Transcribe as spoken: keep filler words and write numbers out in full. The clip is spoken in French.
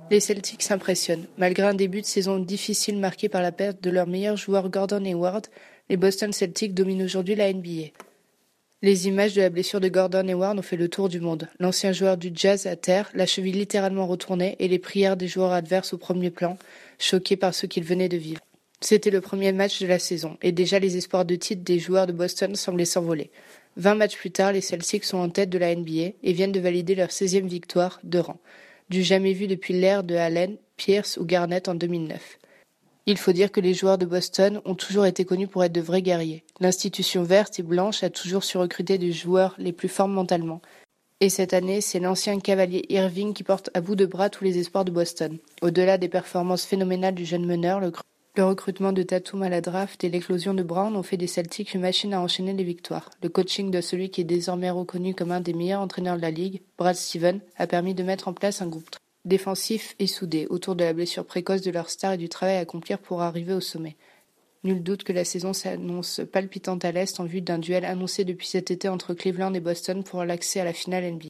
Les Celtics s'impressionnent. Malgré un début de saison difficile marqué par la perte de leur meilleur joueur Gordon Hayward, les Boston Celtics dominent aujourd'hui la N B A. Les images de la blessure de Gordon Hayward ont fait le tour du monde. L'ancien joueur du Jazz à terre, la cheville littéralement retournée et les prières des joueurs adverses au premier plan, choqués par ce qu'ils venaient de vivre. C'était le premier match de la saison, et déjà les espoirs de titre des joueurs de Boston semblaient s'envoler. Vingt matchs plus tard, les Celtics sont en tête de la N B A et viennent de valider leur seizième victoire de rang, du jamais vu depuis l'ère de Allen, Pierce ou Garnett en deux mille neuf. Il faut dire que les joueurs de Boston ont toujours été connus pour être de vrais guerriers. L'institution verte et blanche a toujours su recruter des joueurs les plus forts mentalement. Et cette année, c'est l'ancien cavalier Irving qui porte à bout de bras tous les espoirs de Boston. Au-delà des performances phénoménales du jeune meneur, le, le recrutement de Tatum à la draft et l'éclosion de Brown ont fait des Celtics une machine à enchaîner les victoires. Le coaching de celui qui est désormais reconnu comme un des meilleurs entraîneurs de la ligue, Brad Stevens, a permis de mettre en place un groupe défensif et soudé autour de la blessure précoce de leur star et du travail à accomplir pour arriver au sommet. Nul doute que la saison s'annonce palpitante à l'Est en vue d'un duel annoncé depuis cet été entre Cleveland et Boston pour l'accès à la finale N B A.